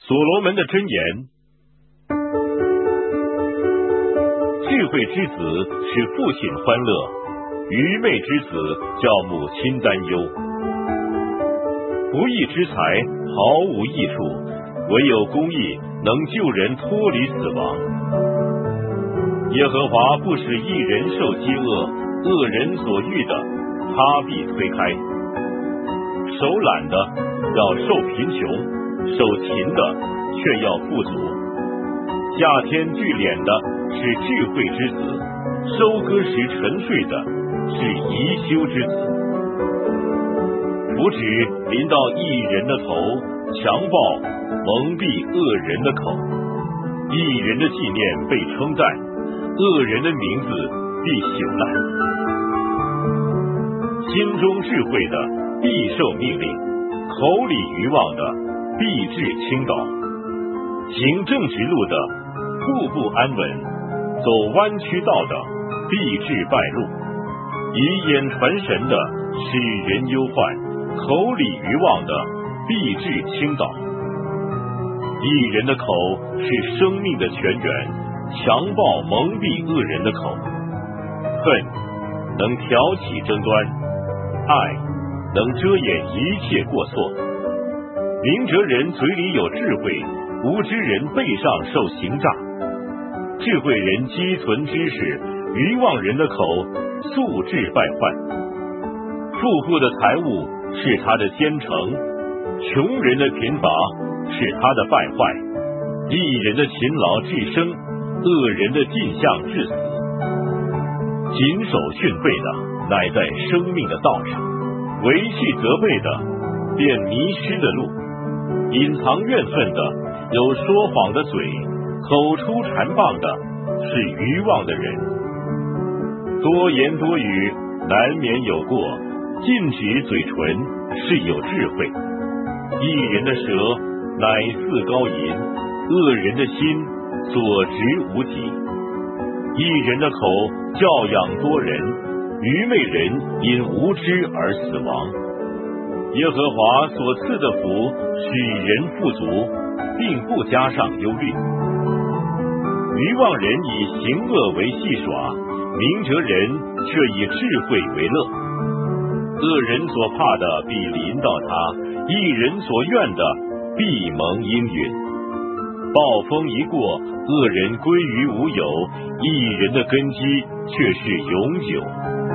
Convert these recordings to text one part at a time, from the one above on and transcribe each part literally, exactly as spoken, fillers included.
所罗门的箴言：智慧之子使父亲欢乐，愚昧之子叫母亲担忧。不义之财毫无益处，唯有公义能救人脱离死亡。耶和华不使一人受饥饿，恶人所遇的，他必推开。手懒的要受贫穷，手勤的却要富足。夏天聚敛的是智慧之子，收割时沉睡的是宜修之子。福祉临到义人的头，强暴蒙蔽恶人的口。义人的纪念被称赞，恶人的名字必朽烂。心中智慧的必受命令，口里愚妄的必致倾倒。行正直路的步步安稳，走弯曲道的必致败露。以眼传神的使人忧患，口里愚妄的必致倾倒。义人的口是生命的泉源，强暴蒙蔽恶人的口。恨能挑起争端，爱能遮掩一切过错。明哲人嘴里有智慧，无知人背上受刑诈。智慧人积存知识，愚妄人的口速致败坏。富户的财物是他的坚城，穷人的贫乏是他的败坏。义人的勤劳致生，恶人的进项致死。谨守训诲的乃在生命的道上，违弃责备的便迷失了路。隐藏怨恨的有说谎的嘴，口出谗谤的是愚妄的人。多言多语难免有过，禁止嘴唇是有智慧。义人的舌乃似高银，恶人的心所值无几。义人的口教养多人，愚昧人因无知而死亡。耶和华所赐的福使人富足，并不加上忧虑。愚妄人以行恶为戏耍，明哲人却以智慧为乐。恶人所怕的必临到他，义人所愿的必蒙应允。暴风一过，恶人归于无有，义人的根基却是永久。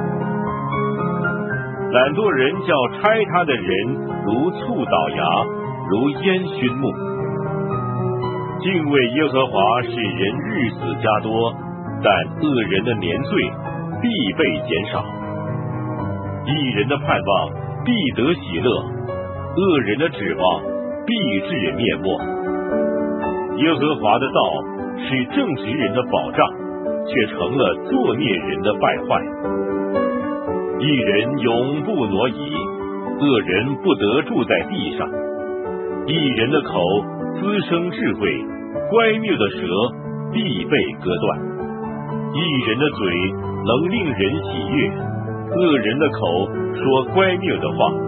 懒惰人叫拆他的人如醋倒牙，如烟熏木。敬畏耶和华使人日子加多，但恶人的年岁必被减少。义人的盼望必得喜乐，恶人的指望必至灭没。耶和华的道是正直人的保障，却成了作孽人的败坏。义人永不挪移，恶人不得住在地上。义人的口滋生智慧，乖谬的舌必被割断。义人的嘴能令人喜悦，恶人的口说乖谬的话。